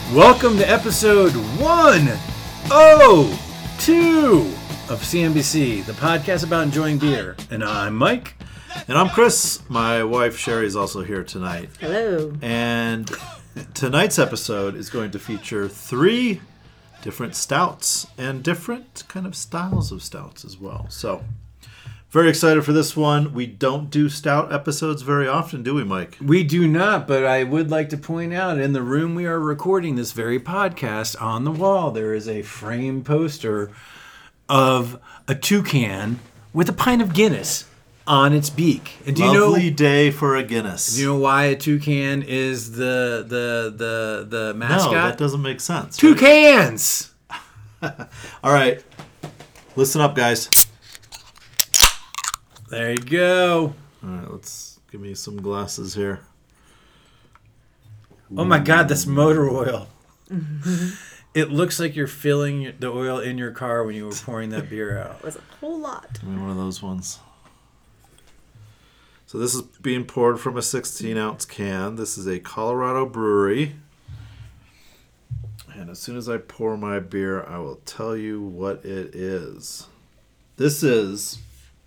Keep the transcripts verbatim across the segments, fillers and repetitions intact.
Welcome to episode one oh two of C N B C, the podcast about enjoying beer. And I'm Mike. And I'm Chris. My wife Sherry is also here tonight. Hello. And tonight's episode is going to feature three different stouts and different kind of styles of stouts as well. So, very excited for this one. We don't do stout episodes very often, do we, Mike? We do not, but I would like to point out in the room we are recording this very podcast, on the wall, there is a framed poster of a toucan with a pint of Guinness on its beak. And do Lovely you know, day for a Guinness. Do you know why a toucan is the the the the mascot? No, that doesn't make sense. Toucans! Right? All right. Listen up, guys. There you go. All right, let's give me some glasses here. Oh my God, that's motor oil. It looks like you're filling the oil in your car when you were pouring that beer out. It was a whole lot. Give me one of those ones. So this is being poured from a sixteen ounce can. This is a Colorado brewery. And as soon as I pour my beer, I will tell you what it is. This is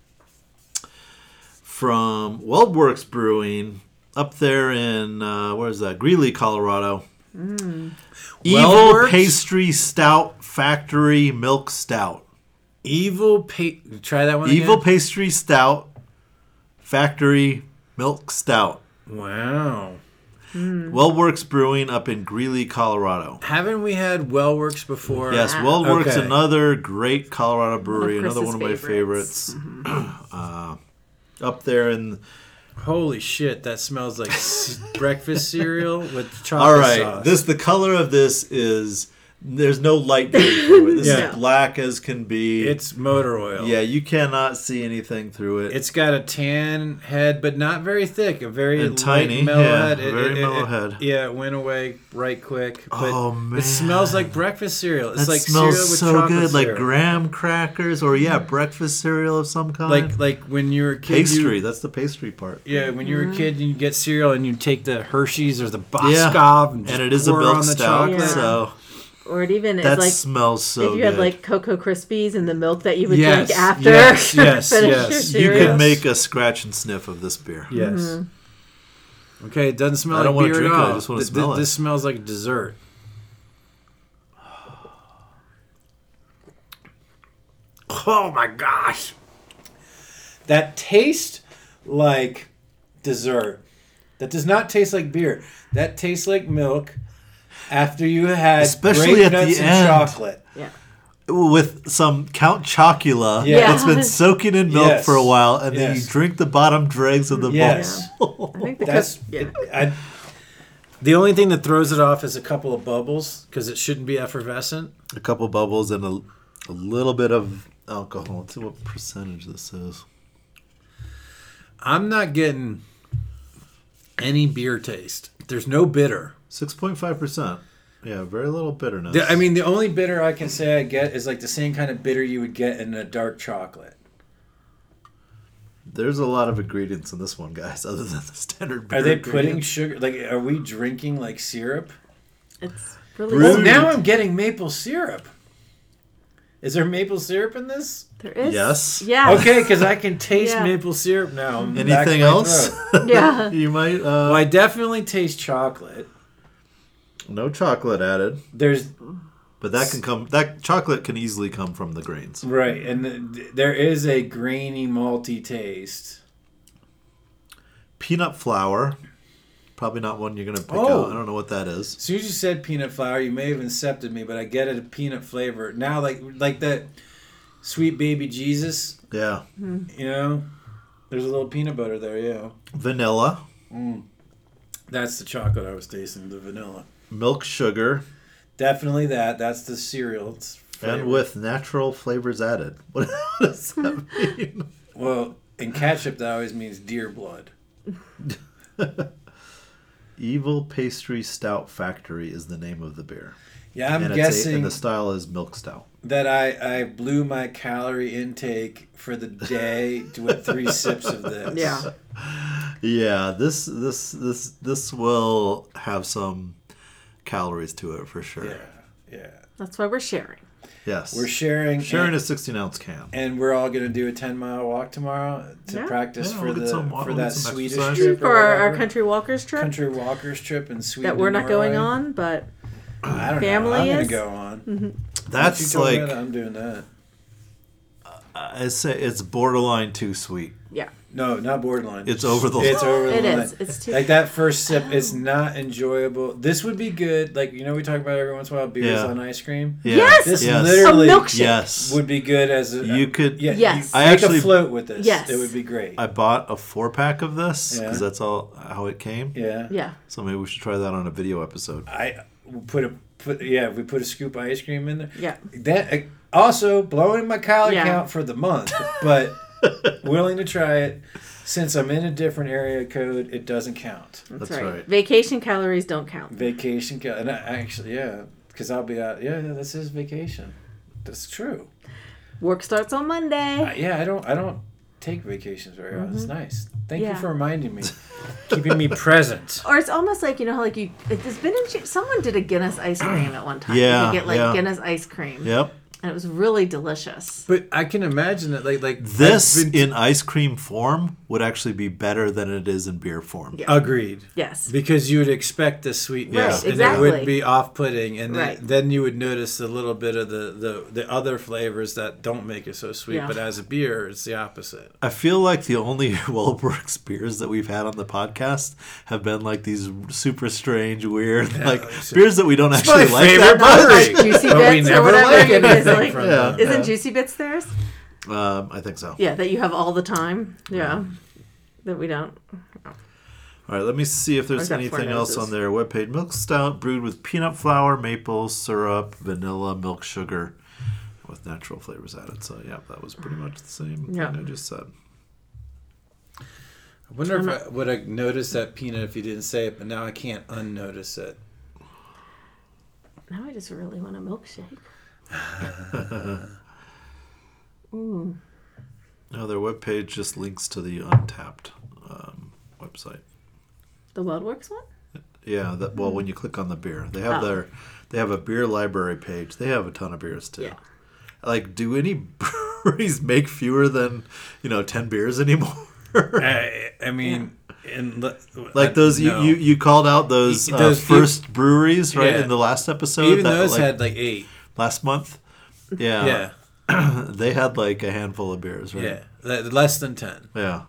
from WeldWerks Brewing up there in, uh, where is that? Greeley, Colorado. Mm. Evil WeldWerks? Pastry Stout Factory Milk Stout. Evil pa- Try that one Evil again? Pastry Stout Factory Milk Stout. Wow. Mm. WeldWerks Brewing up in Greeley, Colorado. Haven't we had WeldWerks before? Yes, Wow. WeldWerks, Okay. another great Colorado brewery, One of another one of my Chris's favorites. favorites. uh, up there in... Holy shit, that smells like c- breakfast cereal with chocolate All right, sauce. this the color of this is... There's no light going through it. This Yeah. is black as can be. It's motor oil. Yeah, you cannot see anything through it. It's got a tan head, but not very thick. A very And light, tiny, mellow yeah, head. It- very it- mellow it- head. Yeah, it went away right quick. But Oh, man. It smells like breakfast cereal. It's that like smells cereal with so chocolate good, like syrup. graham crackers or, yeah, breakfast cereal of some kind. Like like when you were a kid. pastry, You, that's the pastry part. yeah, when you were a kid, you get cereal and you take the Hershey's or the Yeah. Boscov and, just And it is a pour milk on the stout, chocolate. Yeah. so... Or it even is That like smells so if you good. had like Cocoa Krispies and the milk that you would Yes, drink after. yes, yes, finish yes. your You cereal. could make a scratch and sniff of this beer. Yes. Mm-hmm. Okay, it doesn't smell I don't like wanna beer drink at it, I all. just wanna Th- th- smell it. This smells like dessert. Oh my gosh. That tastes like dessert. That does not taste like beer. That tastes like milk after you had Especially grape at the nuts and end. chocolate. Yeah. With some Count Chocula Yeah. that's been soaking in milk Yes. for a while, and then Yes. you drink the bottom dregs of the Yes. bowl. I think the That's Cris- yeah. it, I, the only thing that throws it off is a couple of bubbles because it shouldn't be effervescent. A couple bubbles and a, a little bit of alcohol. Let's see what percentage this is. I'm not getting any beer taste. There's no bitter. six point five percent. Yeah, very little bitterness. The- I mean, the only bitter I can say I get is like the same kind of bitter you would get in a dark chocolate. There's a lot of ingredients in this one, guys, other than the standard beer Are they putting ingredients. sugar? Like, are we drinking like syrup? It's really Brewed. Oh, now I'm getting maple syrup. Is there maple syrup in this? there is. Yes. Yeah. Okay, because I can taste Yeah. maple syrup now. Back in Anything my else? throat. Yeah. You might. Uh, Well, I definitely taste chocolate. no chocolate added, There's but that can come. That chocolate can easily come from the grains. right, and th- there is a grainy, malty taste. Peanut flour. Probably not one you're gonna pick Oh. out. I don't know what that is. As soon as you said peanut flour, you may have incepted me, but I get it a peanut flavor now. Like like that sweet baby Jesus, Yeah. you know. There's a little peanut butter there, yeah. Vanilla, Mm. That's the chocolate I was tasting, the vanilla. milk sugar, Definitely that. That's the cereal. It's and flavored. with natural flavors added. What does that mean? well, in ketchup that always means deer blood. Evil Pastry Stout Factory is the name of the beer. Yeah, I'm and it's a, guessing and the style is milk stout. that I, I blew my calorie intake for the day with three sips of this. Yeah. Yeah, this this this this will have some calories to it for sure. Yeah, yeah. That's why we're sharing. Yes. We're sharing. Sharing and, a sixteen ounce can. and we're all going to do a ten mile walk tomorrow to Yeah. practice Yeah, for we'll get the some- for we'll that get some Swedish exercise. trip For or our, our whatever. country walkers trip country walkers trip in Sweden. that we're not Norway. going on, but I don't family know. I'm going is? to go on. That's If you told me like that, I'm doing that. I say it's borderline too sweet. yeah, No, not borderline. It's over the It's over the it line. is. It's too. Like that first sip, it's not enjoyable. This would be good. Like, you know, we talk about every once in a while beers Yeah. on ice cream. Yeah. Yes! This Yes. literally A milkshake. Yes. would be good as a. You could- Yeah. Yes. You I make actually- a float with this. Yes. It would be great. I bought a four pack of this because Yeah. that's all how it came. yeah. yeah, So maybe we should try that on a video episode. I we'll put a put yeah. We put a scoop of ice cream in there. yeah. That uh, also blowing my calorie Yeah. count for the month, but willing to try it. Since I'm in a different area code, it doesn't count. That's, That's right. right. Vacation calories don't count. Vacation, cal- and I, actually, yeah, because I'll be out. Yeah, yeah, this is vacation. That's true. Work starts on Monday. I, yeah, I don't, I don't take vacations very often. It's nice. Thank you Yeah. for reminding me, keeping me present. Or it's almost like, you know how like you it, there's been in, someone did a Guinness ice cream at one time. Yeah, you could get like yeah. Guinness ice cream. Yep. And it was really delicious. But I can imagine that, like, like This I've been- in ice cream form would actually be better than it is in beer form. Yeah. agreed. Yes. Because you would expect the sweetness, Right, and exactly. it would be off-putting, and then, Right. then you would notice a little bit of the, the, the other flavors that don't make it so sweet. Yeah. But as a beer, it's the opposite. I feel like the only Wellworks beers that we've had on the podcast have been like these super strange, weird, like it's- beers that we don't my actually like favorite that brewery. much. Juicy But we Bits or never whatever. like it is, anything like- from Yeah. them. Isn't Juicy Bits theirs? Um, I think so. Yeah, that you have all the time. Yeah. That we don't. All right, let me see if Or there's is that Four anything else Noses? on their webpage. Milk stout brewed with peanut flour, maple syrup, vanilla, milk sugar, with natural flavors added. So yeah, that was pretty much the same Yeah. thing I just said. I wonder if I would have noticed that peanut if you didn't say it, but now I can't unnotice it. Now I just really want a milkshake. mm. No, their webpage just links to the Untapped um, website. The Wildworks one? Yeah, that well, when you click on the beer, they have Oh. their they have a beer library page. They have a ton of beers too. Yeah. Like, do any breweries make fewer than you know ten beers anymore? I, I mean, in, Like those, no. you, you you called out those, Y- uh, those first breweries right Yeah. in the last episode. even that, those like, had like eight. last month. Yeah, Yeah, they had like a handful of beers, right? yeah, Le- less than ten. yeah,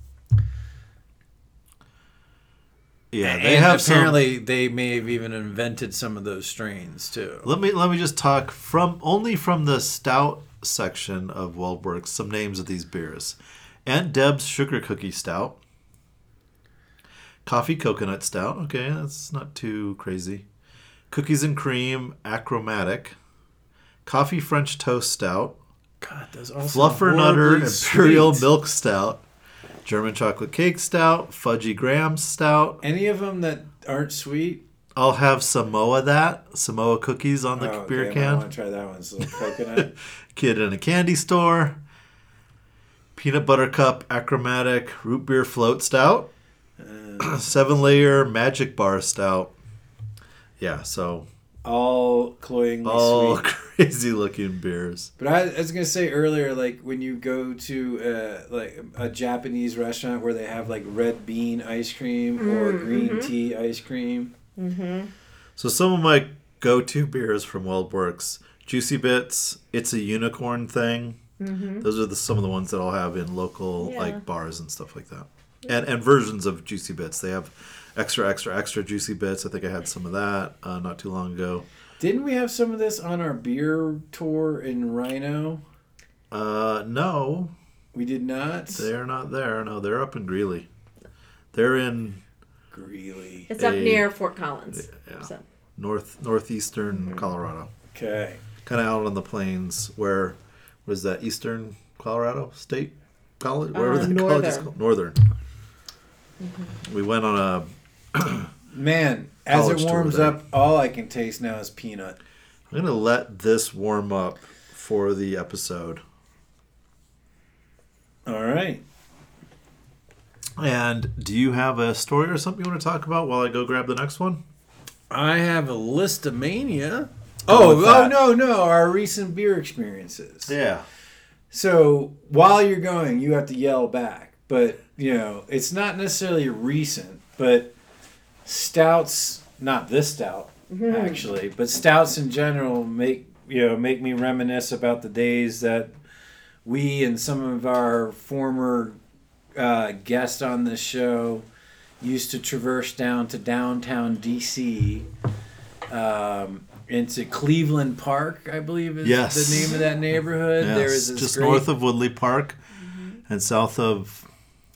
yeah. They and have some. apparently they may have even invented some of those strains too. Let me let me just talk from only from the stout section of Wellworks. Some names of these beers: Aunt Deb's Sugar Cookie Stout, Coffee Coconut Stout. Okay, that's not too crazy. Cookies and Cream Achromatic, Coffee French Toast Stout, God, those all sound Fluffernutter horribly Imperial sweet. Milk Stout, German Chocolate Cake Stout, Fudgy Graham Stout. Any of them that aren't sweet? I'll have Samoa that Samoa cookies on the Oh, beer okay, I can. want to try that one. It's a little coconut. Kid in a Candy Store, Peanut Butter Cup Achromatic Root Beer Float Stout, Uh, Seven Layer Magic Bar Stout. Yeah, so all cloyingly all sweet. crazy looking beers. But I, I was gonna say earlier, like when you go to uh, like a Japanese restaurant where they have like red bean ice cream or green tea ice cream. So some of my go-to beers from Wellworks: Juicy Bits, It's a Unicorn Thing. Those are the, some of the ones that I'll have in local Yeah. like bars and stuff like that. And and versions of Juicy Bits. They have extra, extra, extra Juicy Bits. I think I had some of that uh, not too long ago. Didn't we have some of this on our beer tour in Rhino? Uh, no, We did not. they're not there. No, they're up in Greeley. They're in Greeley. It's up A- near Fort Collins. yeah. So. north northeastern Colorado, Okay. kind of out on the plains. Where was that? Eastern Colorado State College, wherever Uh, the college is northern. called. Northern. We went on a. Man, as College it tour warms there. up, all I can taste now is peanut. I'm gonna let this warm up for the episode. All right. And do you have a story or something you want to talk about while I go grab the next one? I have a Listomania. Oh, with oh that. no, no, our recent beer experiences. Yeah. So while you're going, you have to yell back. But, you know, it's not necessarily recent, but stouts, not this stout, actually, but stouts in general make, you know, make me reminisce about the days that we and some of our former uh, guests on this show used to traverse down to downtown D C, um, into Cleveland Park, I believe is Yes. the name of that neighborhood. Yes. There is this just great, north of Woodley Park and south of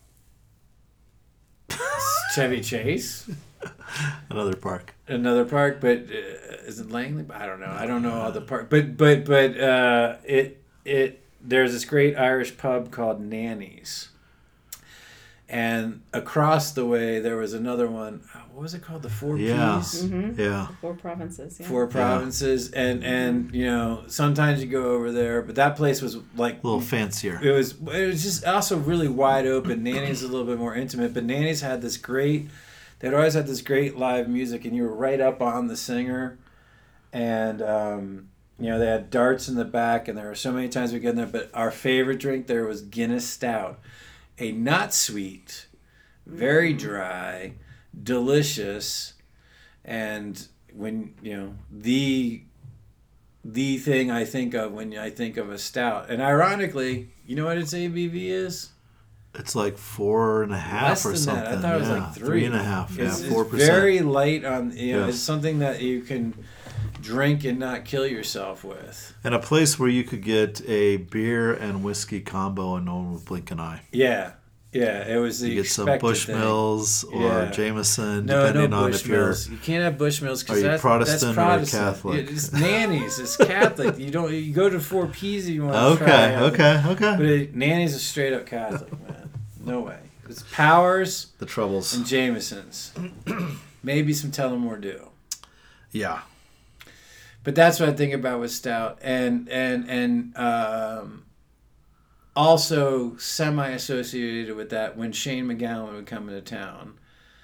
Chevy Chase, another park. another park, but uh, is it Langley? I don't know. I don't know all the park, but but but uh, it it there's this great Irish pub called Nanny's. And across the way, there was another one. What was it called? The Four Yeah. Ps? Mm-hmm. Yeah. Four provinces. Yeah. Four provinces. And, and, you know, sometimes you go over there, but that place was like... A little fancier. It was it was just also really wide open. Nanny's a little bit more intimate, but Nanny's had this great... They'd always had this great live music, and you were right up on the singer. And, um, you know, they had darts in the back, and there were so many times we get in there. But our favorite drink there was Guinness Stout. A not sweet, very dry, delicious, and when you know the the thing I think of when I think of a stout. And ironically, you know what its A B V is? It's like four and a half Less or than something. that. I thought it was yeah. like three. Three and a half. Yeah, It's, four it's percent. very light on. You know, Yes. it's something that you can drink and not kill yourself with. And a place where you could get a beer and whiskey combo and no one would blink an eye. Yeah, yeah. It was the You get some expected thing. Bushmills or Yeah. Jameson, No, depending no on if you're. Bushmills. You can't have Bushmills Are because you that's Protestant that's or Protestant. Catholic? It's nannies. It's Catholic. You don't. You go to Four Ps if you want to Okay, try it. okay, But okay. it, nannies is straight up Catholic, man. No way. It's Powers The troubles. and Jamesons. Maybe some Tullamore Dew. Yeah. But that's what I think about with stout, and and and um, also semi-associated with that when Shane McGowan would come into town.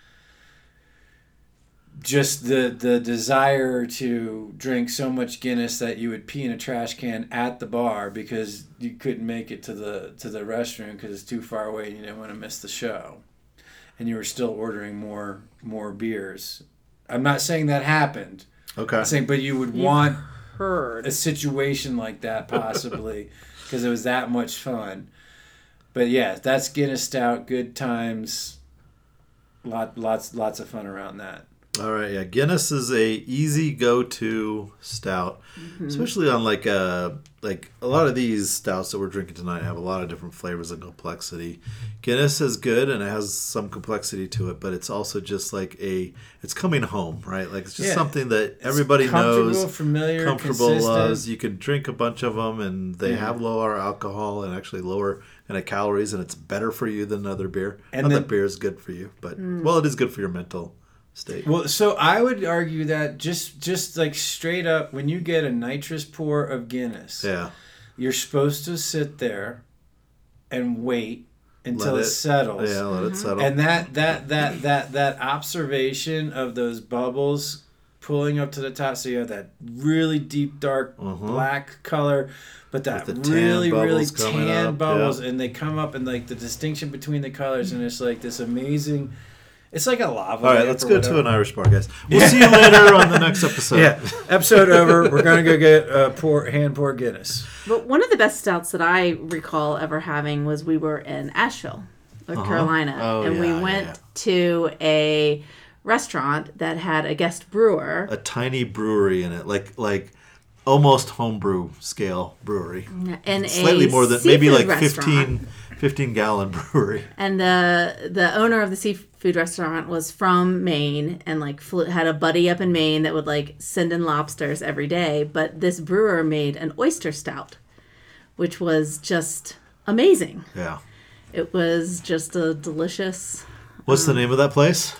Just the the desire to drink so much Guinness that you would pee in a trash can at the bar because you couldn't make it to the to the restroom because it's too far away and you didn't want to miss the show, and you were still ordering more more beers. I'm not saying that happened. Okay. I'm saying, but you would You've want Heard. a situation like that possibly because it was that much fun. But yeah, that's Guinness Stout. Good times. Lot, lots, lots of fun around that. All right, yeah. Guinness is a easy go-to stout, Mm-hmm. especially on like a like a lot of these stouts that we're drinking tonight have a lot of different flavors and complexity. Guinness is good and it has some complexity to it, but it's also just like a it's coming home, right? Like it's just Yeah. something that everybody Comfortable, knows, familiar, comfortable, consistent. loves. You can drink a bunch of them, and they Yeah. have lower alcohol and actually lower kind of calories, and it's better for you than other beer. And Not the- that beer is good for you, but well, it is good for your mental state. Well, so I would argue that just, just like straight up, when you get a nitrous pour of Guinness, Yeah. you're supposed to sit there and wait until Let it, it- settles. Yeah, let it settle. And that that that that that observation of those bubbles pulling up to the top, so you have that really deep dark Mhm. black color, but that With the tan really really bubbles coming tan up, bubbles, yeah. and they come up and like the distinction between the colors, and it's like this amazing. It's like a lava. All right, lamp let's or go whatever. to an Irish bar, guys. We'll see you later on the next episode. Yeah, episode over. We're gonna go get uh, pour hand pour Guinness. But one of the best stouts that I recall ever having was we were in Asheville, North Uh-huh. Carolina, Oh, and we yeah, yeah, went yeah. to a restaurant that had a guest brewer. A tiny brewery in it, like like almost homebrew scale brewery. And Slightly a more than maybe seafood like restaurant. fifteen, fifteen gallon brewery. And the the owner of the seafood restaurant was from Maine and like flew, had a buddy up in Maine that would like send in lobsters every day. But this brewer made an oyster stout, which was just amazing. Yeah. It was just a delicious. What's the name of that place?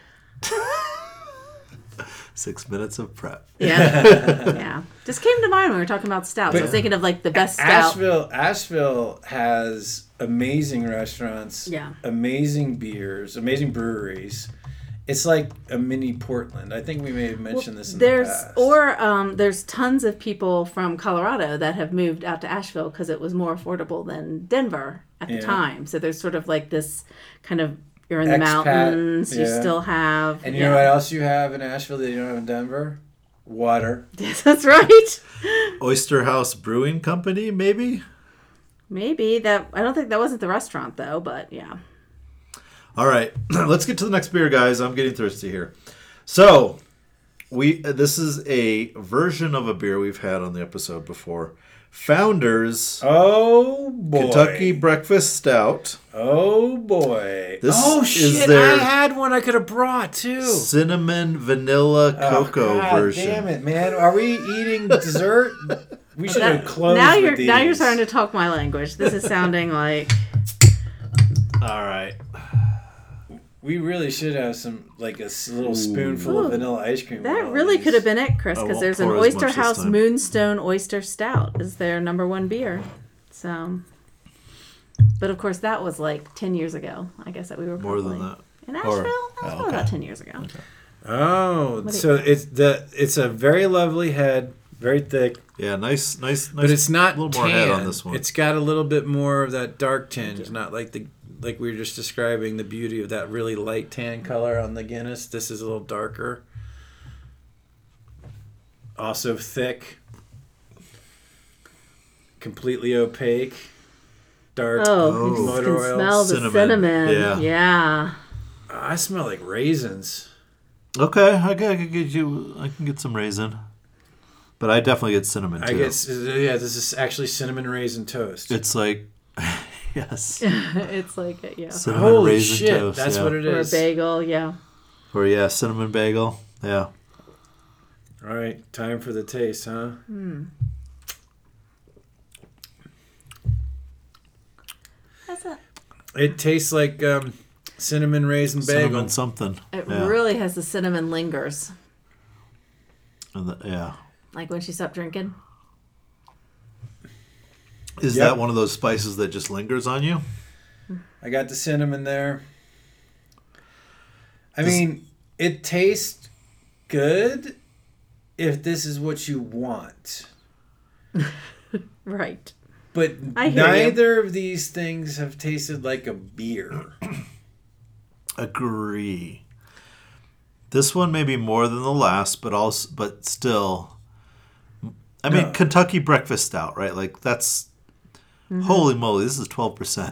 Six minutes of prep. Yeah, yeah. Just came to mind when we were talking about stouts. I was thinking of like the best stout. Asheville, Asheville has amazing restaurants, Yeah. amazing beers, amazing breweries, It's like a mini Portland. I think we may have mentioned Well, this in there's the past. or um, there's tons of people from Colorado that have moved out to Asheville because it was more affordable than Denver at the Yeah. time. So there's sort of like this kind of you're in the Expat, mountains. You yeah. still have And you yeah. know what else you have in Asheville that you don't have in Denver? Water. Yes, that's right. Oyster House Brewing Company, maybe? Maybe that. I don't think that wasn't the restaurant though, but yeah. All right, let's get to the next beer, guys. I'm getting thirsty here. So, we this is a version of a beer we've had on the episode before. Founders Oh boy. Kentucky Breakfast Stout. Oh boy. This oh is shit! their- I had one I could have brought too. Cinnamon Vanilla Oh, Cocoa God version. Damn it, man! Are we eating dessert? We should have That- closed. now with you're these. now you're starting to talk my language. This is sounding like All right. We really should have some, like a s- little spoonful Ooh. of vanilla ice cream. with that. all Really these. could have been it, Chris, I because won't there's an pour as much Oyster this House time. Moonstone Oyster Stout is their number one beer. So, but of course that was like ten years ago. I guess that we were More probably than that. in Or- Asheville. that was oh, probably okay. about ten years ago. Oh, What do so it's the it's a very lovely head, very thick, Yeah, nice, nice, nice. but it's not a little tan. more head on this one. It's got a little bit more of that dark tinge, not like the like we were just describing the beauty of that really light tan color on the Guinness. This is a little darker. Also thick, completely opaque, dark. Oh, Oh. you just Motor can oil, smell the cinnamon. cinnamon. Yeah. yeah. I smell like raisins. Okay, I can, I can get you. I can get some raisin, but I definitely get cinnamon too. I guess yeah, this is actually cinnamon raisin toast. It's like, yes, It's like a, yeah, cinnamon Holy raisin shit, toast. that's yeah. what it or a is. bagel. Yeah. Or yeah, cinnamon bagel. Yeah. All right, time for the taste, huh? That's a, It tastes like um, cinnamon raisin bagel. Cinnamon something. it yeah. really has the cinnamon lingers, And the- yeah. like when she stopped drinking. Is Yep. that one of those spices that just lingers on you? I got the cinnamon there. I This- mean, it tastes good if this is what you want. Right. But I hear you. neither of these things have tasted like a beer. Agree. This one may be more than the last, but also, but still. I mean, No. Kentucky Breakfast Stout, right? Like that's. Mm-hmm. Holy moly! This is twelve percent.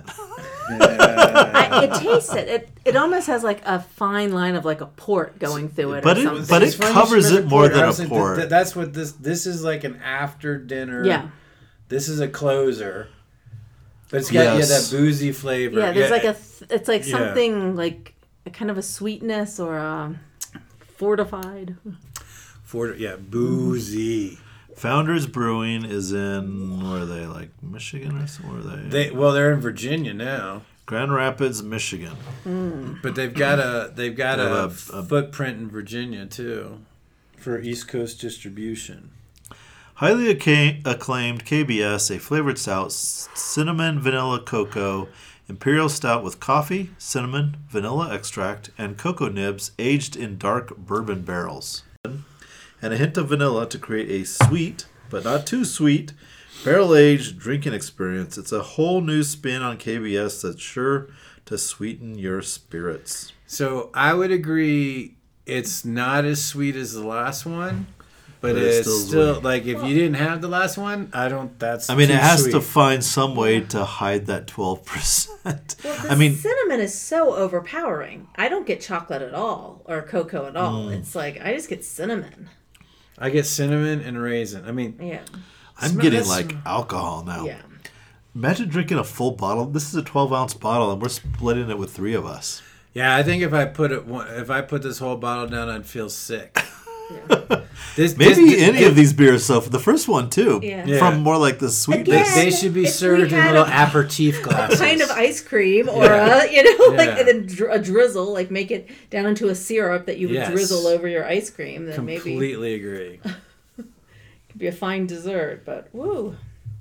I, it tastes it. it. It almost has like a fine line of like a port going through it. But or it- something. but It's it funny you covers should mention it more than a Honestly, th- port. th- that's what this this is like an after dinner. yeah, This is a closer. But it's got Yes. yeah that boozy flavor. yeah. There's like a. Th- it's like Yeah. something like a kind of a sweetness or a fortified. For, yeah, boozy. Founders Brewing is in where are they? Like Michigan or somewhere? Are they? They well, they're in Virginia now, Grand Rapids, Michigan. but they've got a they've got They a, have a- a- footprint in Virginia too, for East Coast distribution. Highly acca- acclaimed K B S, a flavored stout, c- cinnamon, vanilla, cocoa, imperial stout with coffee, cinnamon, vanilla extract, and cocoa nibs aged in dark bourbon barrels. And a hint of vanilla to create a sweet, but not too sweet, barrel-aged drinking experience. It's a whole new spin on K B S that's sure to sweeten your spirits. So I would agree, it's not as sweet as the last one, but, But it's it's still still, sweet. like if you didn't have the last one, I don't. That's I mean, too it has sweet. to find some way to hide that twelve percent. Well, the I mean, cinnamon is so overpowering. I don't get chocolate at all or cocoa at all. It's like I just get cinnamon. I get cinnamon and raisin. I mean, Yeah, I'm Smell- getting that's- like alcohol now. yeah. Imagine drinking a full bottle. This is a twelve ounce bottle, and we're splitting it with three of us. yeah, I think if I put it, one- if I put this whole bottle down, I'd feel sick. yeah. This, Maybe this- any of these beers. So for the first one too, Yeah. Yeah. from more like the sweet. Again, They, they should be If we served in had little a- aperitif glasses. kind of ice cream or Yeah. a, you know, like Yeah. and then dr- a drizzle, like make it down into a syrup that you would Yes. drizzle over your ice cream. Then maybe Completely agree. could be a fine dessert. But woo,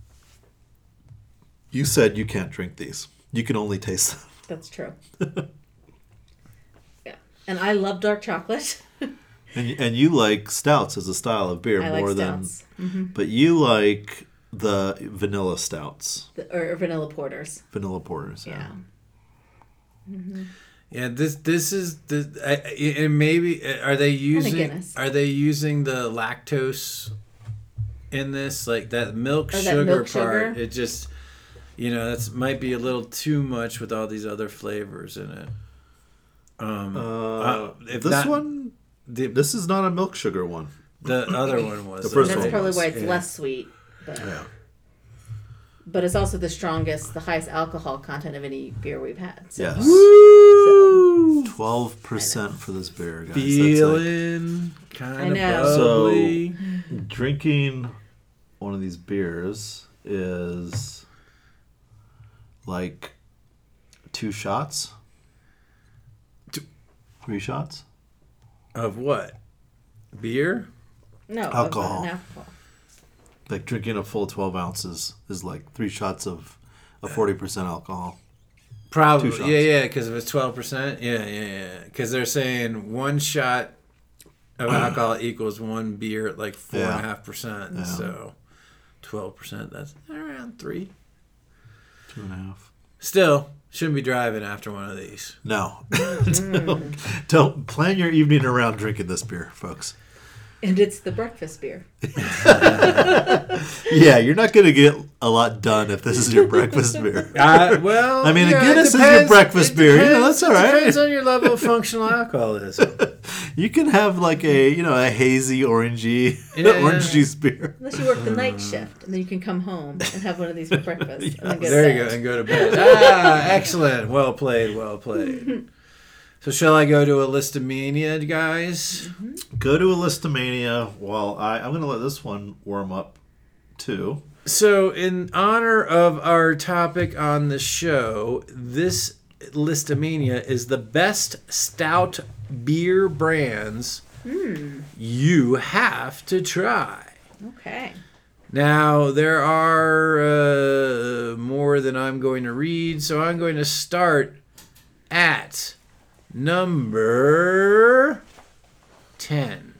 You said you can't drink these. You can only taste them. that's true. Yeah. And I love dark chocolate. And and you like stouts as a style of beer I more like than, stouts. Mm-hmm. but you like the vanilla stouts, The, or vanilla porters. vanilla porters. Yeah. Yeah. Mm-hmm. Yeah, this this is the I, and maybe are they using Guinness. are they using the lactose in this, like that milk Oh, that sugar milk part? sugar? It just, you know, that's might be a little too much with all these other flavors in it. Um, Uh, uh, if this not- one, the this is not a milk sugar one. the other one was The first That's one probably was, why it's yeah. less sweet. But, Yeah. but it's also the strongest, the highest alcohol content of any beer we've had. So. Yes. Woo! Twelve percent for this beer, guys. That's Feeling I kind of know. bubbly. like drinking one of these beers is like two shots, Two- three shots. Of what? Beer? No, of Alcohol. an alcohol. Like drinking a full twelve ounces is like three shots of a forty percent alcohol. Probably. Two shots. Yeah, yeah, because if it's twelve percent. Yeah, yeah, yeah. Because they're saying one shot of alcohol equals one beer at like four and a half percent. Yeah. So twelve percent, that's around three. Two and a half. Still, shouldn't be driving after one of these. No. don't, don't plan your evening around drinking this beer, folks. And it's the breakfast beer. Yeah, you're not going to get a lot done if this is your breakfast beer. Uh, well, I mean, a yeah, it Guinness is your depends- breakfast it beer. You know, depends- that's all right. It depends on your level of functional alcoholism. You can have like a, you know, a hazy orangey Yeah. orange juice beer. Unless you work the night shift, and then you can come home and have one of these for breakfast. And then go to There you bed. go, and go to bed. Ah, excellent. Well played, well played. So shall I go to a listomania, guys? Go to a Listomania while I, I'm going to let this one warm up too. So in honor of our topic on the show, this listomania is the best stout beer brands you have to try. Okay. Now, there are uh, more than I'm going to read, so I'm going to start at number ten.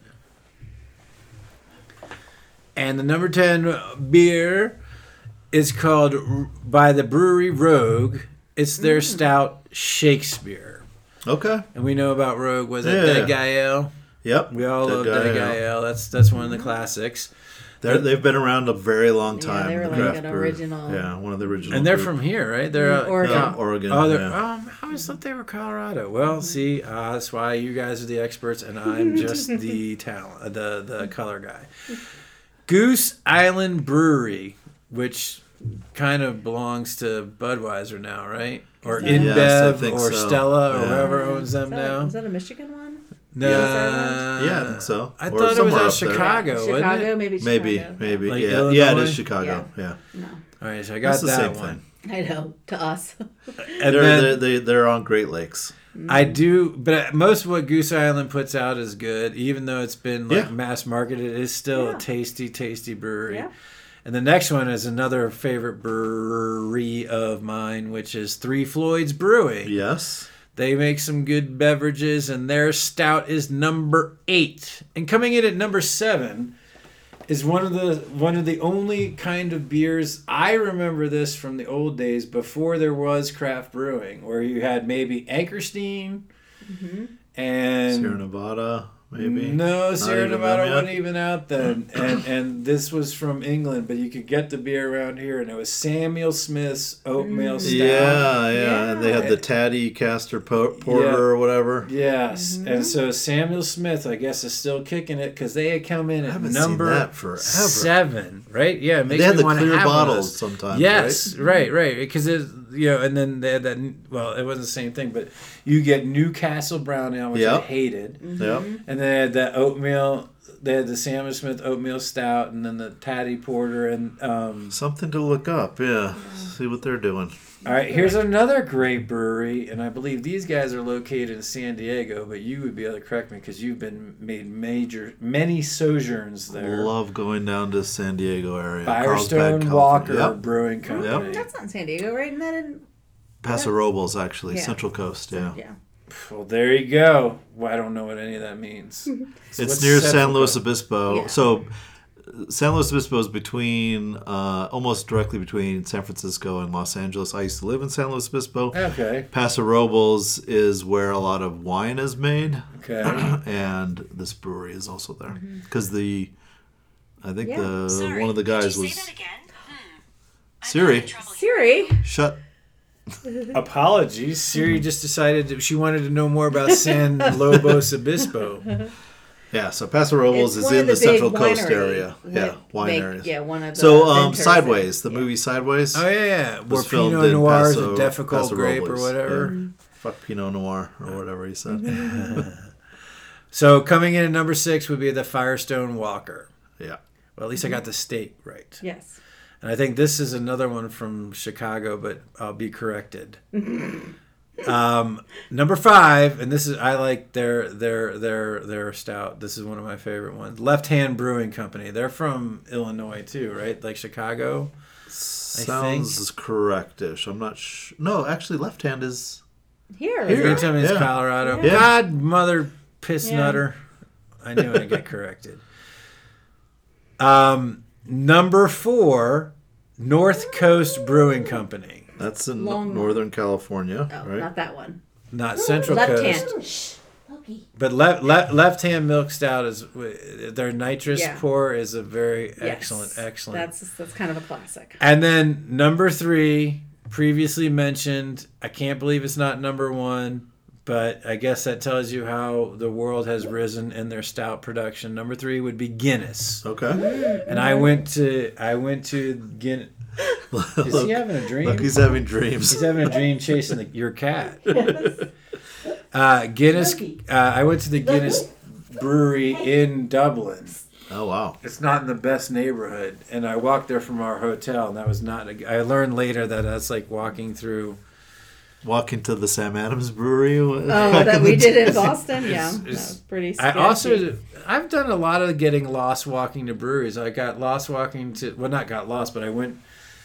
And the number ten beer is called, by the brewery Rogue, it's their stout Shakespeare. Okay. And we know about Rogue, was it Yeah. Dead Guy Ale? Yep. We all Dead love Guy Dead Guy Ale. Ale. That's, that's one of the classics. They're, they've been around a very long Yeah, time. they were the like craft an brew. original- Yeah, one of the original. And they're group. from here, right? They're Mm, uh, Oregon. Yeah, Oregon. Oh, they're, yeah. um, I always thought they were Colorado. Well, see, uh, that's why you guys are the experts, and I'm just the talent, the the color guy. Goose Island Brewery, which kind of belongs to Budweiser now, right? Or Is that- InBev, Yes, I think or so. Stella, or Yeah. whoever owns Is them that, now. is that a Michigan one? No, Yeah, I think so. I Or thought it was somewhere out up there. Chicago, wasn't Chicago, it? maybe Chicago. Maybe, maybe. Like yeah. Illinois? yeah, it is Chicago. Yeah. No. All right, so I got That's the that same one. thing. I know, to us. And They're, then, they're, they, they're on Great Lakes. I do, but most of what Goose Island puts out is good, even though it's been like Yeah. mass marketed. It is still Yeah. a tasty, tasty brewery. Yeah. And the next one is another favorite brewery of mine, which is Three Floyds Brewing. Yes. They make some good beverages, and their stout is number eight. And coming in at number seven is one of the one of the only kind of beers I remember this from the old days before there was craft brewing, where you had maybe Anchorstein and Sierra Nevada, maybe. no, Not Sierra even Nevada them yet? wasn't even out then, and and this was from England, but you could get the beer around here, and it was Samuel Smith's oatmeal stout. Yeah, yeah, and they had the Yeah. Taddy Castor po- Porter Yeah. or whatever. Yes, and so Samuel Smith, I guess, is still kicking it because they had come in I at haven't number seen that forever. seven, right? Yeah, it makes They had me the wanna clear have one of bottles those. sometimes. Yes, right, right, because it, you know, and then they had that. Well, it wasn't the same thing, but you get Newcastle Brown Ale, which I Yep. hated, Right? Yep. and they had that oatmeal. They had the Samuel Smith oatmeal stout, and then the Taddy Porter, and um, Something to look up. Yeah. See what they're doing. all right, here's another great brewery, and I believe these guys are located in San Diego, but you would be able to correct me because you've been made major many sojourns there. Love going down to San Diego area. Firestone Carlsbad, Walker California. Yep. Brewing Company. That's not in San Diego, right? Isn't that in... Paso Robles, actually. Yeah. Central Coast, yeah. Yeah. Well, there you go. Well, I don't know what any of that means. So It's what's near Central San Luis Coast? Obispo. Yeah. So San Luis Obispo is between, uh, almost directly between San Francisco and Los Angeles. I used to live in San Luis Obispo. Okay. Paso Robles is where a lot of wine is made, Okay. and this brewery is also there because the, I think Yeah. the Sorry, one of the could you guys say was that again? Hmm. I'm Siri. having trouble hearing. Siri. shut. Apologies. Siri just decided that she wanted to know more about San Lobos Obispo. Yeah, so Paso Robles It's is one in of the, the Central big Coast winery area. Yeah, that wine make- areas. Yeah, one of the So, um, vendors Sideways, the that- movie Sideways. Oh, yeah, yeah. Where Was filmed Pinot in Noir is Paso- a difficult Paso grape or Robles, whatever. yeah. Fuck Pinot Noir or whatever he said. So coming in at number six would be the Firestone Walker. Yeah. Well, at least I got the state right. Yes. And I think this is another one from Chicago, but I'll be corrected. um, number five, and this is I like their their their their stout. This is one of my favorite ones. Left Hand Brewing Company. They're from Illinois too, right? Like Chicago. Sounds correctish. I'm not sure. No, actually, Left Hand is. Here. You're Here. telling me it's Yeah. Colorado. Yeah. God, mother piss Yeah. nutter. I knew I'd get corrected. Um, number four, North Coast Brewing Company. That's in Long- Northern California, Oh, right? not that one. Not Central Left Coast. hand. Shh. Loki. But left left left hand milk stout is their nitrous Yeah. pour is a very Yes. excellent excellent. That's that's kind of a classic. And then number three, previously mentioned. I can't believe it's not number one, but I guess that tells you how the world has risen in their stout production. Number three would be Guinness. Okay. And I went to I went to Guinness. Is Look, he having a dream? look, he's having dreams. He's having a dream chasing the, your cat. Uh, Guinness. Uh, I went to the Guinness brewery in Dublin. Oh, wow. It's not in the best neighborhood, and I walked there from our hotel, and that was not. A, I learned later that that's like walking through. Walking to the Sam Adams Brewery. Oh, that we did in Boston. Yeah, It's- that it's- was pretty. I Sketchy. also I've done a lot of getting lost walking to breweries. I got lost walking to well, not got lost, but I went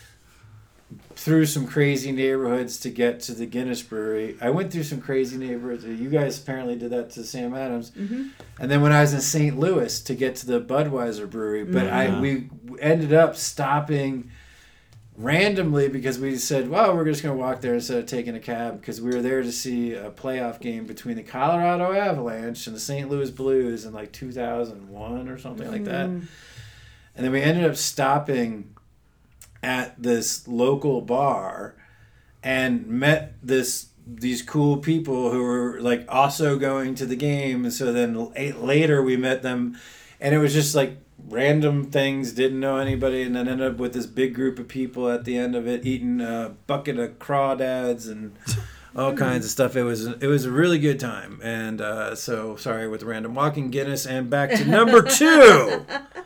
through some crazy neighborhoods to get to the Guinness brewery. I went through some crazy neighborhoods. You guys apparently did that to Sam Adams. Mm-hmm. And then when I was in Saint Louis to get to the Budweiser brewery, but Mm-hmm. I we ended up stopping randomly because we said, well, we're just going to walk there instead of taking a cab because we were there to see a playoff game between the Colorado Avalanche and the Saint Louis Blues in like two thousand one or something like that. Mm. And then we ended up stopping at this local bar and met this these cool people who were like also going to the game. And so then l- later we met them, and it was just like random things, didn't know anybody, and then ended up with this big group of people at the end of it eating a bucket of crawdads and all kinds of stuff. It was it was a really good time. And uh, so sorry with random walking. Guinness. And back to number two.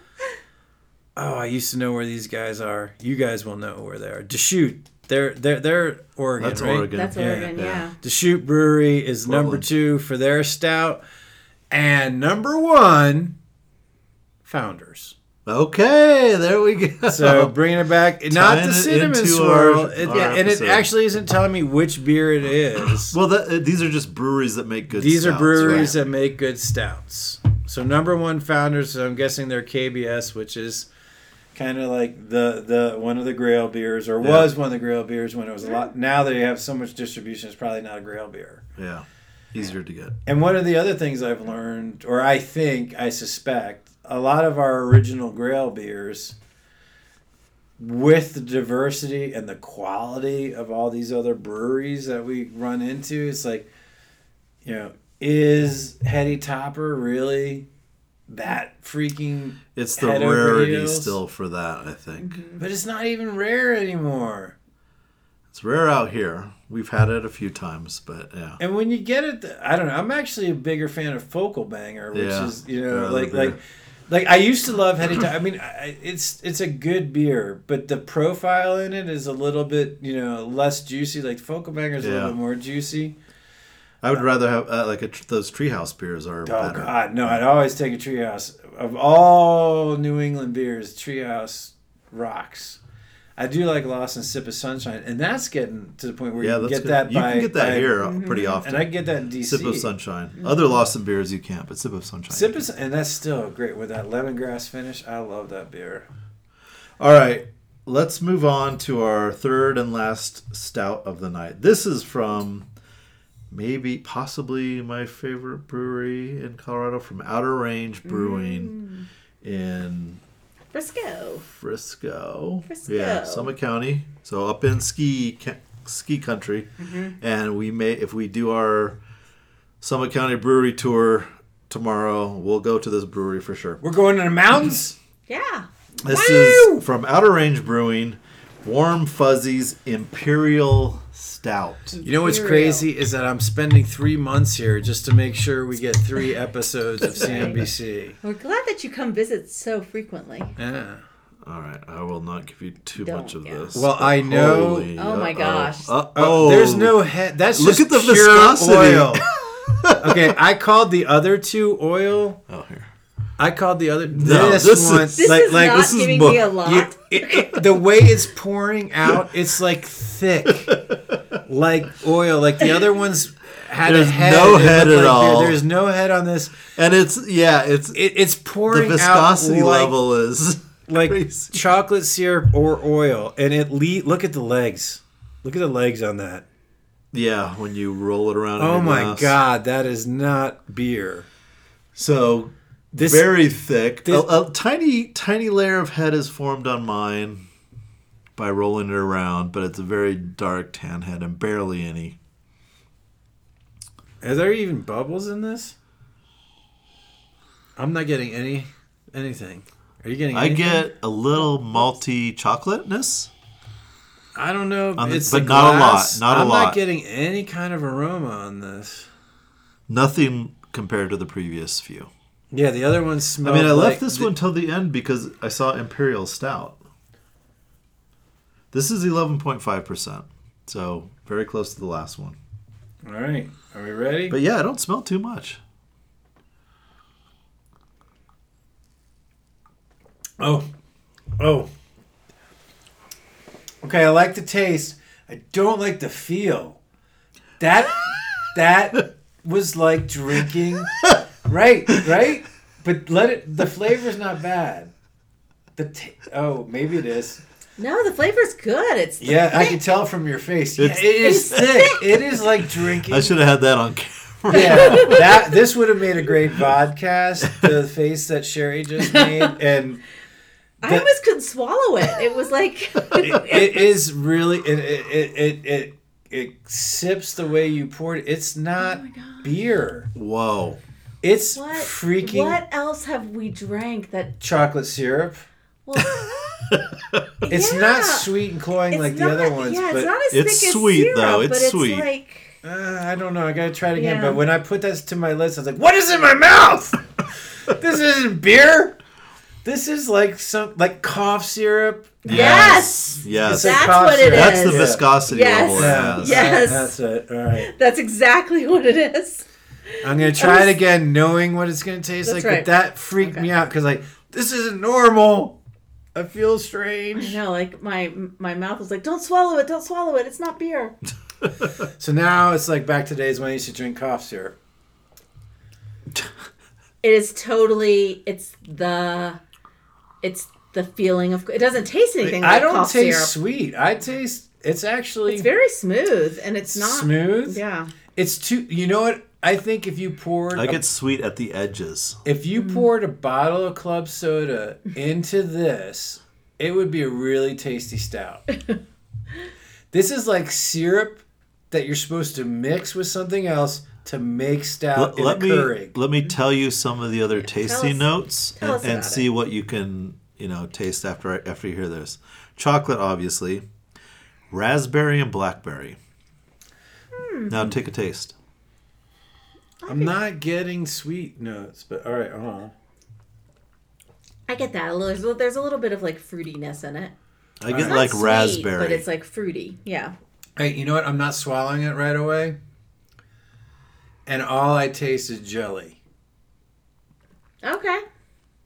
Oh, I used to know where these guys are. You guys will know where they are. Deschutes. They're they're they're Oregon, That's right? Oregon. That's Yeah. Oregon. Yeah. Yeah. Deschutes Brewery is number Portland. two for their stout, and number one, Founders. Okay, there we go. So bringing it back, not Tying the it cinnamon into swirl, our- it, our and it episode. actually isn't telling me which beer it is. well, that, uh, these are just breweries that make good These are stouts, breweries right? that make good stouts. So number one, Founders. So I'm guessing they're K B S, which is kind of like the, the one of the Grail beers, or Yeah. was one of the Grail beers when it was a lot. Now that you have so much distribution, it's probably not a Grail beer. Yeah, easier to get. And one of the other things I've learned, or I think, I suspect, a lot of our original Grail beers, with the diversity and the quality of all these other breweries that we run into, it's like, you know, is Hetty Topper really that freaking... It's the head over rarity heels? still for that, I think. But it's not even rare anymore. It's rare out here. We've had it a few times, but yeah. And when you get it, I don't know. I'm actually a bigger fan of Focal Banger, which Yeah. is, you know, Another like beer. like like I used to love Hetty Topper. I mean, I, it's it's a good beer, but the profile in it is a little bit, you know, less juicy. Like Focal Banger is a Yeah. little bit more juicy. I would rather have uh, like a, tr- those treehouse beers are Oh better. God, no! I'd always take a Treehouse. Of all New England beers, Treehouse rocks. I do like Lost and Sip of Sunshine, and that's getting to the point where Yeah, you can that's get good. that You by... can get that by- here pretty often. And I can get that in D C. Sip of Sunshine. Other Lawson beers you can't, but Sip of Sunshine. Sip of, and that's still great with that lemongrass finish. I love that beer. All right, let's move on to our third and last stout of the night. This is from maybe, possibly my favorite brewery in Colorado, from Outer Range Brewing in Frisco. Frisco. Frisco. Yeah, Summit County. So up in ski ca- ski country. And we may, if we do our Summit County brewery tour tomorrow, we'll go to this brewery for sure. We're going to the mountains? Yeah. This Woo! is from Outer Range Brewing, Warm Fuzzies Imperial Stout. You know what's Imperial. crazy is that I'm spending three months here just to make sure we get three episodes of C N B C. We're glad that you come visit so frequently. Yeah. All right, I will not give you too Don't, much of yeah. this. Well, I know- Holy, Oh my uh-oh. gosh. Uh-oh. Oh, there's no head. That's Look just at the pure viscosity. oil. Okay, I called the other two oil. Oh, here. I called the other No, this, this one is- This like is like not this is giving mo- me a lot. you, it, it, the way it's pouring out, it's like thick, like oil. Like the other ones had There's a head. no it head looked at like beer. all. There's no head on this. And it's, yeah, it's, It, it's the pouring viscosity out like, level is like crazy. chocolate syrup or oil, and it le- look at the legs. Look at the legs on that. Yeah, when you roll it around in Oh your my glass. god, that is not beer. So, This very thick. this- a, a tiny, tiny layer of head is formed on mine by rolling it around, but it's a very dark tan head and barely any. Are there even bubbles in this? I'm not getting any anything. Are you getting I anything? get a little malty chocolateness. I don't know. If On the- it's but the not a lot, glass. not a I'm lot. not getting any kind of aroma on this. Nothing compared to the previous few. Yeah, the other ones I smell. mean, I like left this the- one till the end because I saw Imperial Stout. This is eleven point five percent, so very close to the last one. All right, are we ready? But yeah, I don't smell too much. Oh, oh. Okay, I like the taste. I don't like the feel. That that was like drinking. Right, right. But let it. The flavor's not bad. The ta- oh, maybe it is. No, the flavor's good. It's Yeah, I thick. can tell from your face. It's- yeah, it is thick. It is like drinking. I should have had that on camera. Yeah, that this would have made a great podcast. The face that Sherry just made, and I the- almost couldn't swallow it. It was like it, it is really it it, it it it it sips the way you poured it. It's not Oh my God. beer. Whoa. It's what freaking What else have we drank that? chocolate syrup. Well, It's yeah. not sweet and cloying It's like not- the other ones, Yeah, but it's not as It's thick sweet, as syrup, though. It's but it's sweet. like uh, I don't know. I gotta try it again. Yeah. But when I put that to my lips, I was like, "What is in my mouth? This isn't beer. This is like some like cough syrup." yes, Yes. It's like That's cough what it syrup. That's the is. viscosity Yes. level it Yeah. has. Yes. That's it. All right. that's exactly what it is. I'm gonna try was- it again, knowing what it's gonna taste That's like. right. But that freaked me Okay. out because like this isn't normal. I feel strange. I know, like my my mouth was like, "Don't swallow it, don't swallow it. It's not beer." So now it's like back to days when I used to drink cough syrup. It is totally. It's the. It's the feeling of. It doesn't taste anything like I don't cough taste syrup. sweet. I taste. It's actually It's very smooth, and it's not smooth. Yeah. It's too. You know what? I think if you poured, I a- get sweet at the edges. if you poured a bottle of club soda into this, it would be a really tasty stout. This is like syrup that you're supposed to mix with something else to make stout Let, in let a me Keurig. let me tell you some of the other tasty us- notes tell us and, and about see it. what you can you know taste after after you hear this. Chocolate, obviously, raspberry and blackberry. Hmm. Now take a taste. I'm not getting sweet notes, but all right, hold on. I get that. A little, there's a- there's a little bit of like fruitiness in it. I It's get Not like sweet, raspberry. but it's like fruity. Yeah. Hey, you know what? I'm not swallowing it right away. And all I taste is jelly. Okay.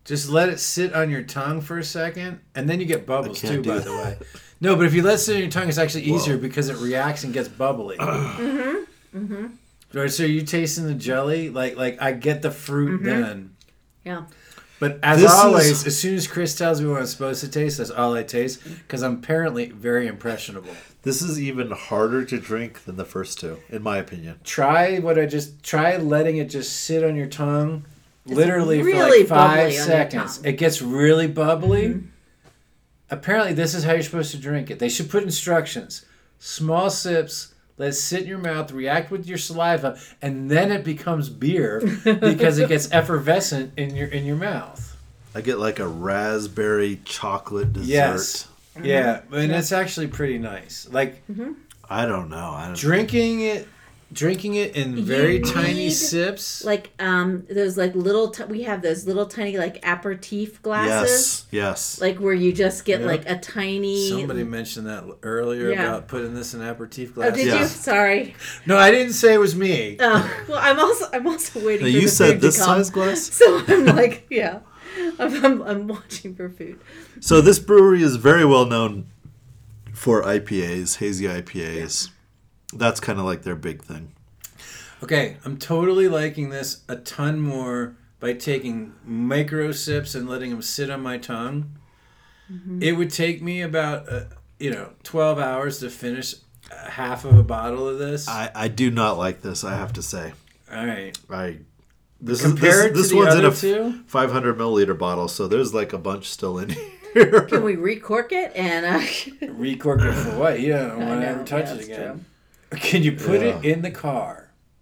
Just let it sit on your tongue for a second, and then you get bubbles can't too, do by that. the way. No, but if you let it sit on your tongue, it's actually easier because it reacts and gets bubbly. mm-hmm. Mm-hmm. Right, so you tasting the jelly? Like, like I get the fruit then. Yeah. But as This always, is- as soon as Chris tells me what I'm supposed to taste, that's all I taste because I'm apparently very impressionable. This is even harder to drink than the first two, in my opinion. Try what I just try letting it just sit on your tongue, literally really for like five bubbly on your seconds. tongue. It gets really bubbly. Mm-hmm. Apparently, this is how you're supposed to drink it. They should put instructions: small sips. Let it sit in your mouth, react with your saliva, and then it becomes beer because it gets effervescent in your in your mouth. I get like a raspberry chocolate dessert. Yes. Yeah, and it's actually pretty nice. Like I don't know. I don't drinking it, drinking it in very You tiny need, sips. Like um, those like little. T- we have those little tiny like aperitif glasses. Yes. Yes. Like where you just get Yep. like a tiny. Somebody mentioned that earlier Yeah. about putting this in aperitif Oh, glasses. did Yeah. you? Sorry. No, I didn't say it was me. Oh, well, I'm also I'm also waiting. Now, for you the said food this to come. size glass? So I'm like, yeah, I'm, I'm I'm watching for food. So this brewery is very well known for I P As, hazy I P As. That's kind of like their big thing. Okay, I'm totally liking this a ton more by taking micro sips and letting them sit on my tongue. Mm-hmm. It would take me about uh, you know twelve hours to finish uh, half of a bottle of this. I, I do not like this, I have to say. All right. I this Compared is this, this to the one's in other a two? five hundred milliliter bottle, so there's like a bunch still in here. Can we recork it and? Uh, Recork it for what? You don't want to know, ever touch yeah, it that's again. Can you put Yeah. it in the car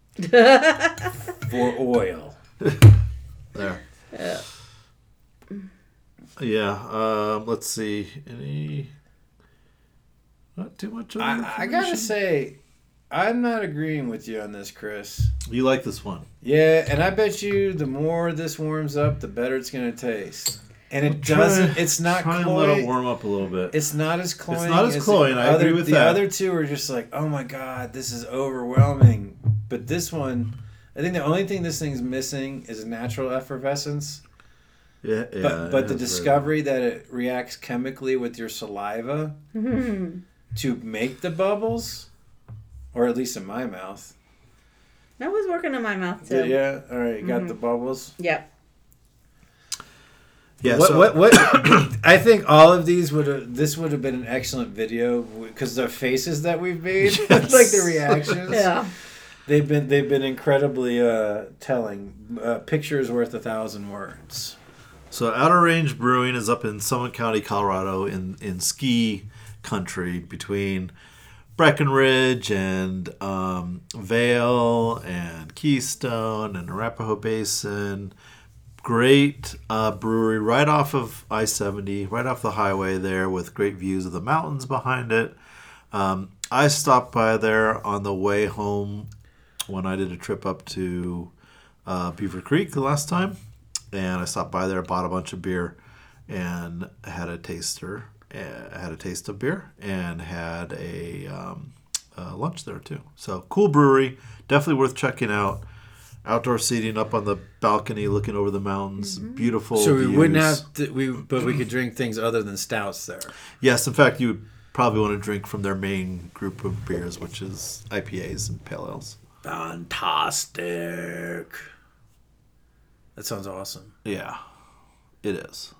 for oil? There. Yeah. Um, let's see. Any? Not too much. Other I, I gotta information? say, I'm not agreeing with you on this, Chris. You like this one? Yeah, and I bet you the more this warms up, the better it's gonna taste. And it Try- doesn't. It's not Try and let it cloying. warm up a little bit. It's not as cloying. not as the cloying, I other, agree with the that. other two are just like, oh my god, this is overwhelming. But this one, I think the only thing this thing's missing is natural effervescence. yeah, yeah. But but the it's discovery that it reacts chemically with your saliva to make the bubbles, or at least in my mouth. that was working in my mouth too. Yeah. All right. You got the bubbles. Yep. Yeah. what, so, what what I think all of these would have this would have been an excellent video because the faces that we've made, like the reactions, Yeah. they've been they've been incredibly uh, telling. Uh, pictures worth a thousand words. So Outer Range Brewing is up in Summit County, Colorado, in in ski country between Breckenridge and um, Vail and Keystone and Arapahoe Basin. Great uh, brewery right off of I seventy, right off the highway there with great views of the mountains behind it. Um, I stopped by there on the way home when I did a trip up to uh, Beaver Creek the last time. And I stopped by there, bought a bunch of beer, and had a taster, uh, had a taste of beer, and had a, um, uh lunch there too. So cool brewery, definitely worth checking out. Outdoor seating up on the balcony, looking over the mountains, beautiful. So we views. wouldn't have to, we, but we could drink things other than stouts there. Yes, in fact, you would probably want to drink from their main group of beers, which is I P As and pale ales. Fantastic. That sounds awesome. Yeah, it is.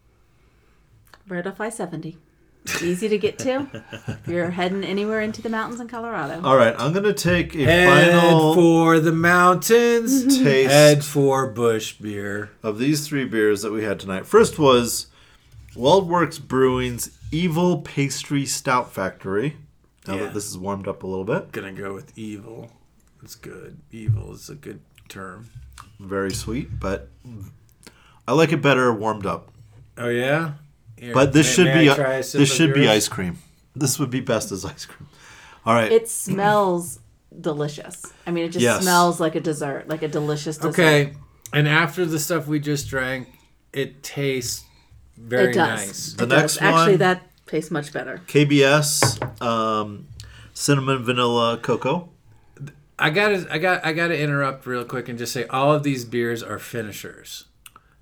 Right off I seventy. Easy to get to. If you're heading anywhere into the mountains in Colorado. All right, I'm gonna take a Head final for the mountains. taste Head for bush beer. of these three beers that we had tonight. First was Waldworks Brewing's Evil Pastry Stout Factory. Now Yeah. that this is warmed up a little bit. Gonna go with evil. It's good. Evil is a good term. Very sweet, but I like it better warmed up. Oh yeah. Here, But this may- should may be I try a sip this of should be yours? ice cream. This would be best as ice cream. All right. It smells delicious. I mean, it just Yes. smells like a dessert, like a delicious dessert. Okay. And after the stuff we just drank, it tastes very It does. nice. The It does. next Actually, one- that tastes much better. K B S um, cinnamon vanilla cocoa. I gotta, I got, I gotta interrupt real quick and just say all of these beers are finishers.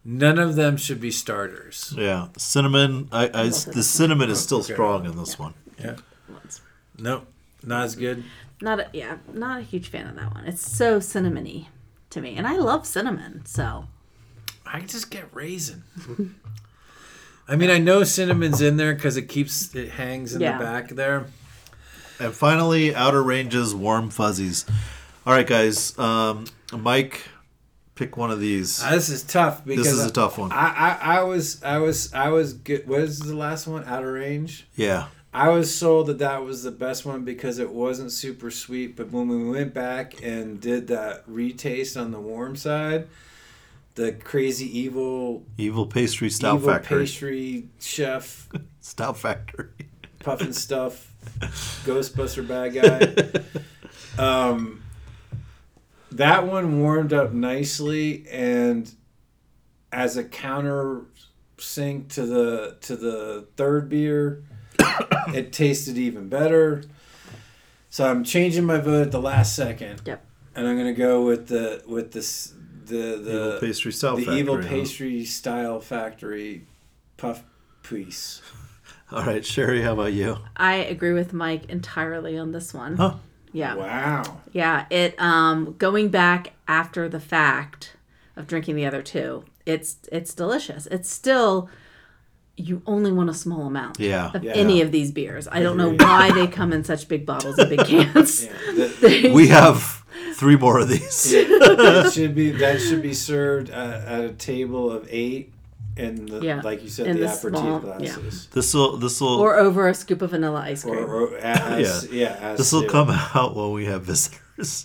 None of them should be starters. Yeah, cinnamon. I, I the cinnamon is still Okay. strong in this one. Yeah. Nope. Not as good. Not a, yeah, not a huge fan of that one. It's so cinnamony to me, and I love cinnamon. So I just get raisin. I mean, I know cinnamon's in there because it keeps it hangs in Yeah. the back there. And finally, Outer Ranges Warm Fuzzies. All right, guys. Um, Mike, pick one of these. Uh, this is tough because This is I- a tough one. I, I, I was I was I was good. What is the last one? Outer Range. Yeah. I was sold that that was the best one because it wasn't super sweet. But when we went back and did that retaste on the warm side, the crazy evil Evil Pastry Stout evil Factory. pastry chef Stout Factory. puffin stuff, Ghostbuster bad guy. Um, that one warmed up nicely, and as a counter sink to the to the third beer, it tasted even better. So I'm changing my vote at the last second. Yep. And I'm gonna go with the with this the the Evil Pastry Stout the Factory. evil huh? pastry style factory puff piece. All right, Sherry, how about you? I agree with Mike entirely on this one. Huh? Yeah. Wow. Yeah, it um going back after the fact of drinking the other two, it's it's delicious. It's still you only want a small amount Yeah. of Yeah. any of these beers. I don't know why they come in such big bottles and big cans. Yeah, that, They- We have three more of these. that should be that should be served at, at a table of eight, in the Yeah, like you said, in the the aperitif small- glasses, This will this will or over a scoop of vanilla ice or, cream. or as, yeah, as this will to- come out when we have visitors.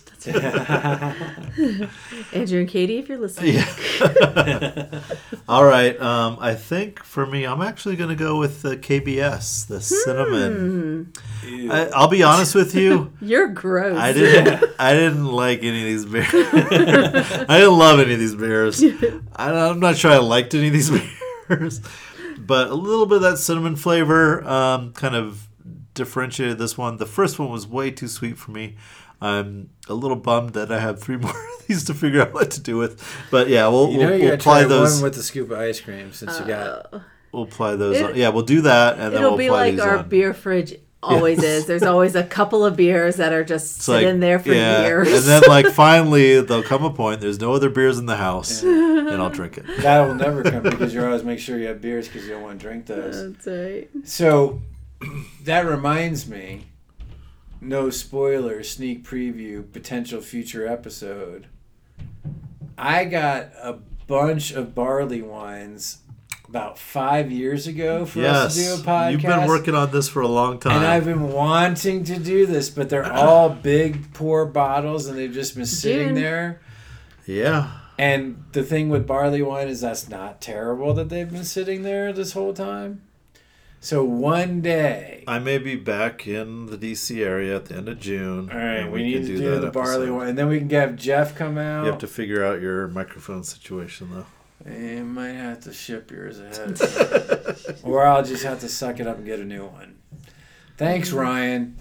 Andrew and Katie, if you're listening. Yeah. All right. Um, I think for me, I'm actually going to go with the K B S, the cinnamon. Ew. I, I'll be honest with you. You're gross. I didn't. I didn't like any of these beers. I didn't love any of these beers. I, I'm not sure I liked any of these beers, but a little bit of that cinnamon flavor um, kind of differentiated this one. The first one was way too sweet for me. I'm a little bummed that I have three more of these to figure out what to do with. But yeah, we'll, you know, we'll, you we'll gotta apply try those. one with the scoop of ice cream since you got. Uh, We'll apply those. It- on. Yeah, we'll do that, and then It'll we'll be apply like these our on. beer fridge always is. There's always a couple of beers that are just It's like, sitting there for yeah, years. and then like finally there'll come a point. There's no other beers in the house, and I'll drink it. That will never come because you always make sure you have beers because you don't want to drink those. That's right. So that reminds me, no spoiler, sneak preview, potential future episode. I got a bunch of barley wines about five years ago for us Yes, to do a podcast. you've been working on this for a long time. And I've been wanting to do this, but they're all big pour bottles and they've just been sitting June. there. yeah, And the thing with barley wine is that's not terrible that they've been sitting there this whole time. So one day, I may be back in the D C area at the end of June. all right, and we, need can to do, that the barley episode. wine, and then we can have Jeff come out. You have to figure out your microphone situation though. You might have to ship yours ahead, or I'll just have to suck it up and get a new one. Thanks, Ryan.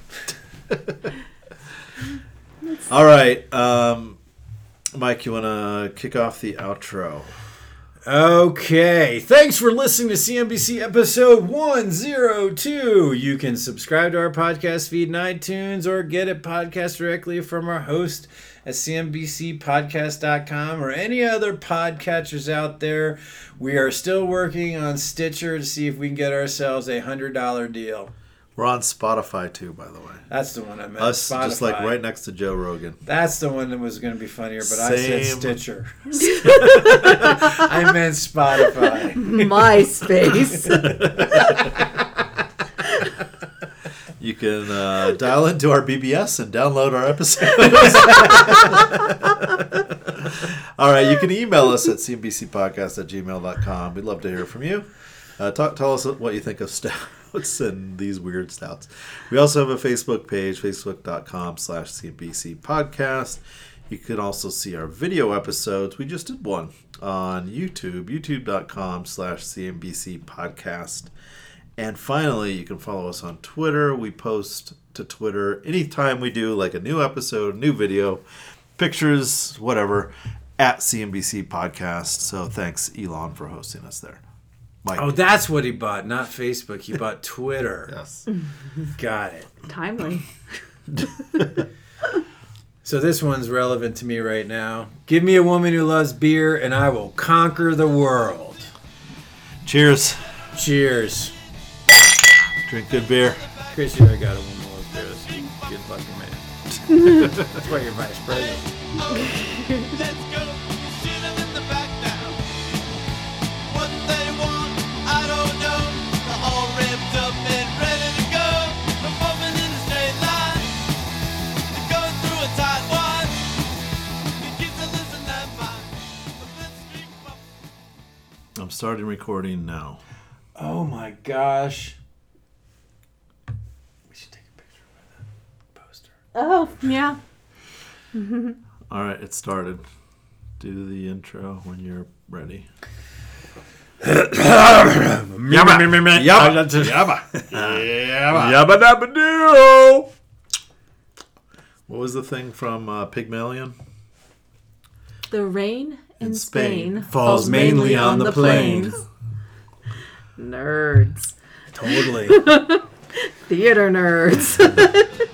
All right, um, Mike, you want to kick off the outro? Okay, thanks for listening to C N B C episode one oh two. You can subscribe to our podcast feed in iTunes or get a podcast directly from our host at C N B C podcast dot com or any other podcatchers out there. We are still working on Stitcher to see if we can get ourselves a one hundred dollars deal. We're on Spotify too, by the way. That's the one I meant. Us just like Spotify. right next to Joe Rogan. That's the one that was going to be funnier, but I said Same. Stitcher. I meant Spotify. MySpace. You can uh, dial into our B B S and download our episodes. All right, you can email us at c n b c podcast at gmail dot com. We'd love to hear from you. Uh, talk, tell us what you think of stouts and these weird stouts. We also have a Facebook page, facebook dot com slash C N B C podcast. You can also see our video episodes. We just did one on YouTube, youtube dot com slash C N B C podcast. And finally, you can follow us on Twitter. We post to Twitter anytime we do like a new episode, new video, pictures, whatever, at C N B C Podcast. So thanks, Elon, for hosting us there. Mike. Oh, that's what he bought, not Facebook. He bought Twitter. Yes. Got it. Timely. So this one's relevant to me right now. Give me a woman who loves beer, and I will conquer the world. Cheers. Cheers. Drink good beer. Chris, you already got a woman who loves beer. So you good fucking man. That's why you're vice president. Let's go, shoot them in the back now. What they want, I don't know. They're all ripped up and ready to go. They're moving in a straight line. They're going through a tight one. The kids are losing their mind. The blitzkrieg pop- I'm starting recording now. Oh my gosh. We should take a picture of that poster. Oh, yeah. All right, it started. Do the intro when you're ready. Yabba. Yabba. Yabba. Yabba dabba doo. What was the thing from uh, Pygmalion? The rain in, In Spain, Spain falls mainly on the plains. Nerds. Totally. Theater nerds.